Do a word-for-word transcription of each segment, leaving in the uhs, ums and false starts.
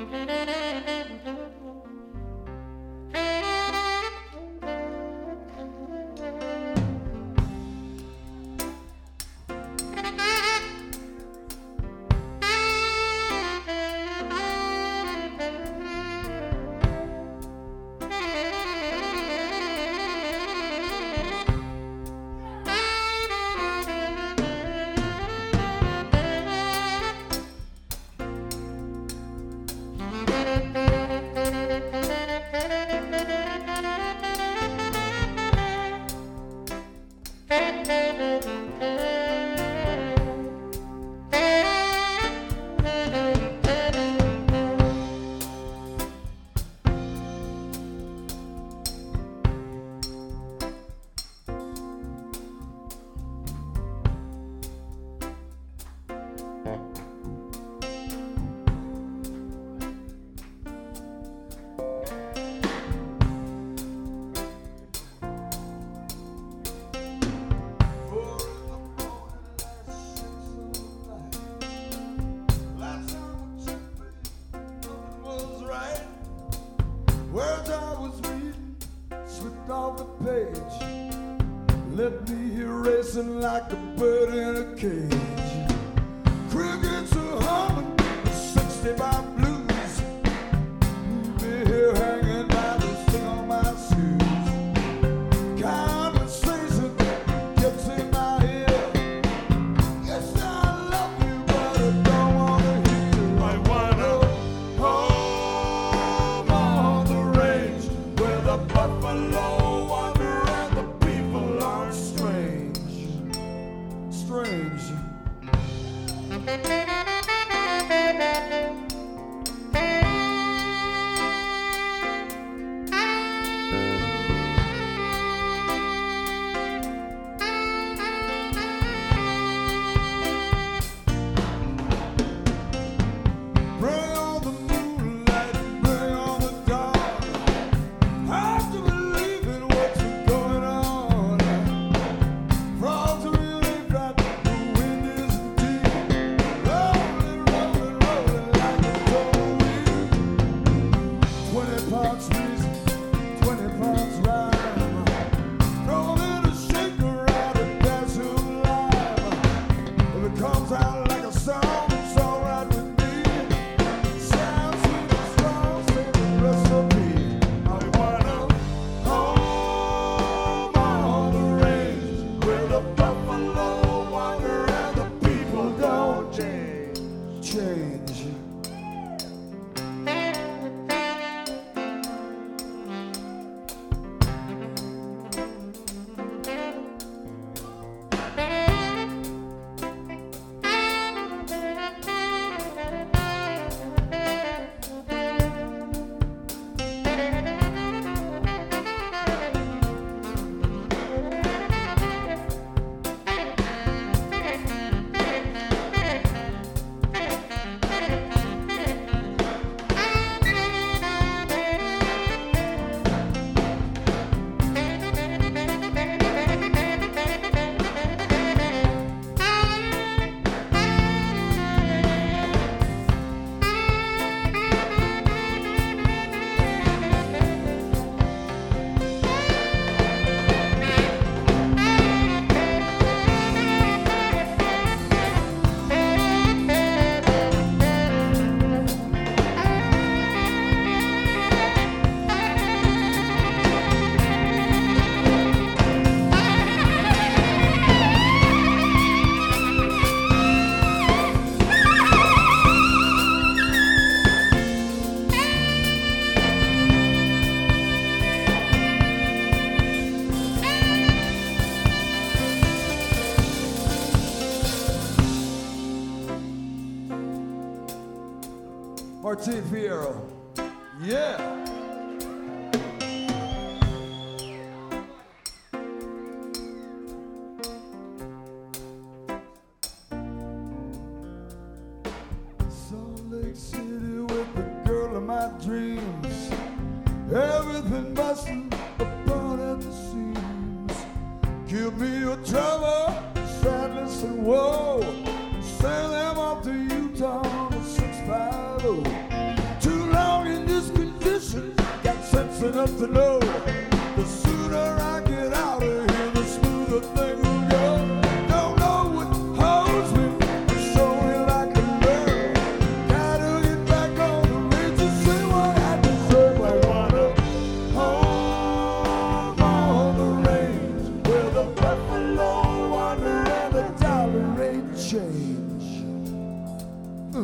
Like a bird in a cage. Crickets are humming the sixty-five blues. Be here hanging by the string on my shoes. Conversation gets in my ear. Yes, I love you, but I don't wanna hear. I wanna home on the range where the buffalo wander and the people are strange. Strange. Martin Fierro. Yeah. Salt Lake City with the girl of my dreams. Everything busting apart at the seams. Give me your trouble, sadness and woe. Send them off to Utah on a six five oh. Too enough to know the sooner I get out of here, the smoother things will go. Don't know what holds me, but show me like a love. Gotta get back on the ridge to see what I deserve. I wanna home on the range where the buffalo wander and the dollar rate change. Uh.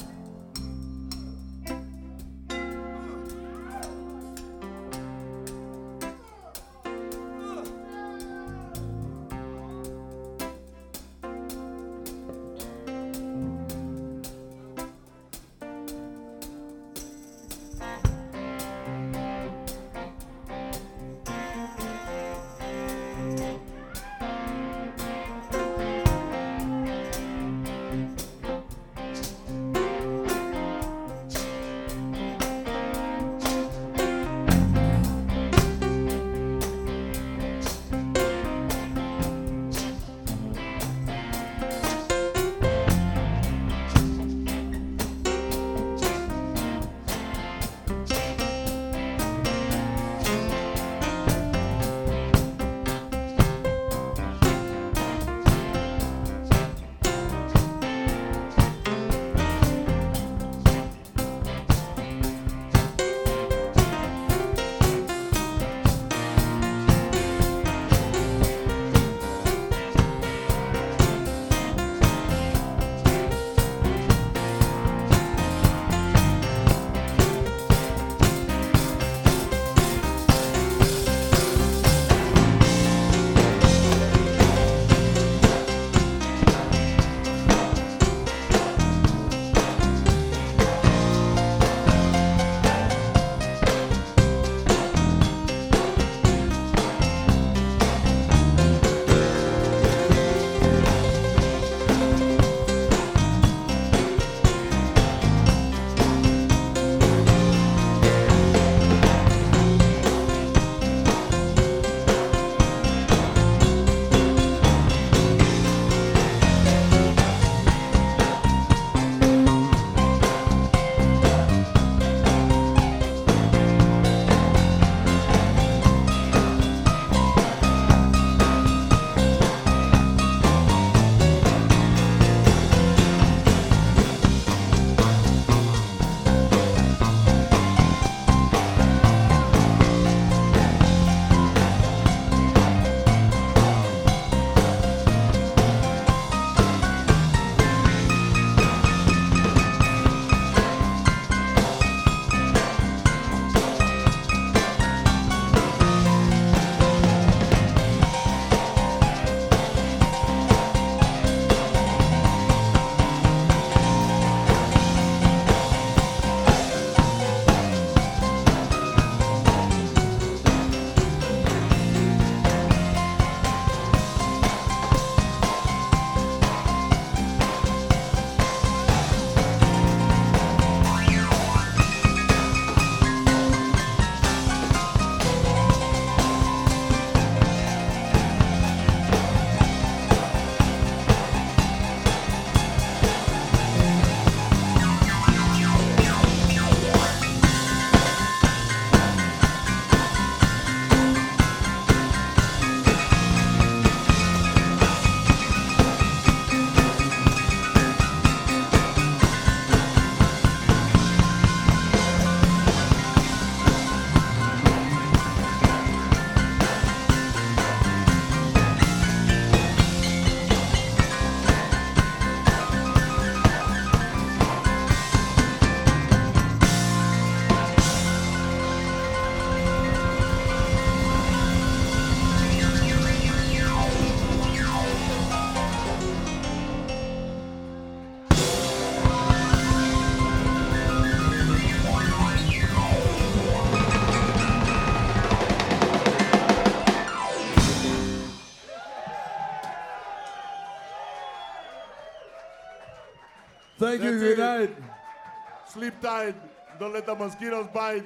Thank you. That's Good it. night. Sleep tight. Don't let the mosquitoes bite.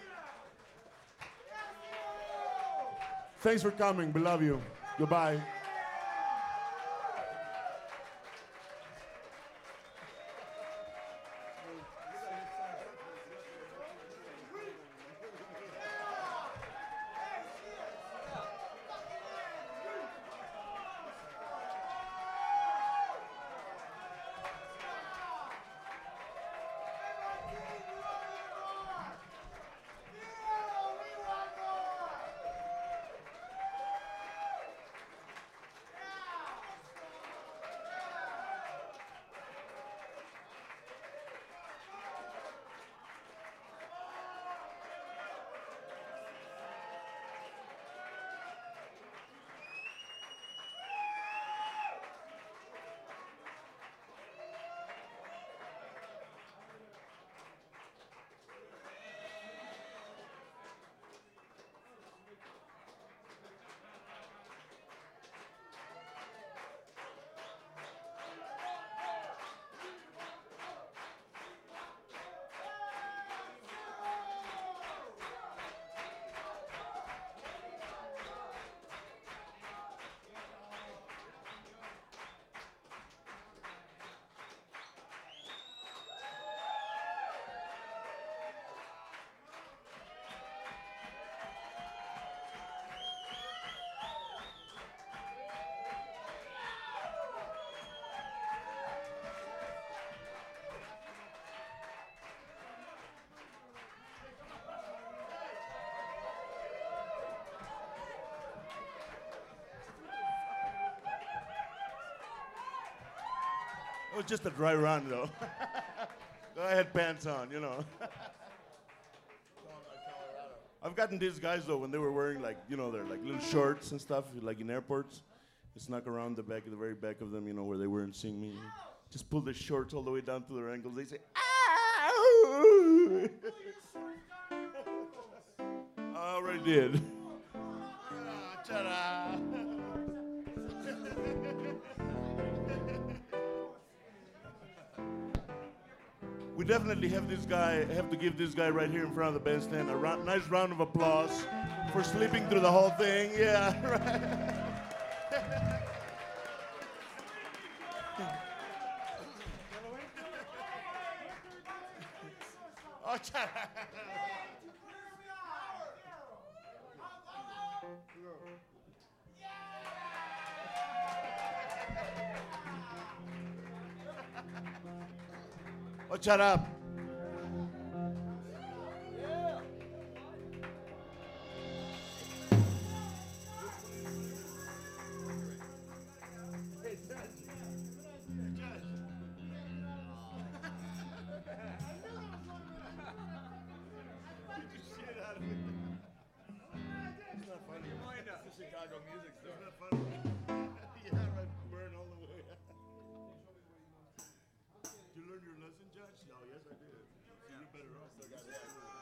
Thanks for coming. We love you. Goodbye. was just a dry run, though. I had pants on, you know. I've gotten these guys, though, when they were wearing, like, you know, their, like, little shorts and stuff, like in airports. They snuck around the back, the very back of them, you know, where they weren't seeing me. Just pull their shorts all the way down to their ankles. They say, "Ow!" I already did. Ah, ta-da. We definitely have this guy, have to give this guy right here in front of the bandstand a round, nice round of applause for sleeping through the whole thing. Yeah, right. Oh, oh, shut up. Chicago music stuff. Isn't that funny? Yeah, right. Burn all the way. Did you learn your lesson, Judge? Oh, yes, I did. So you're better off.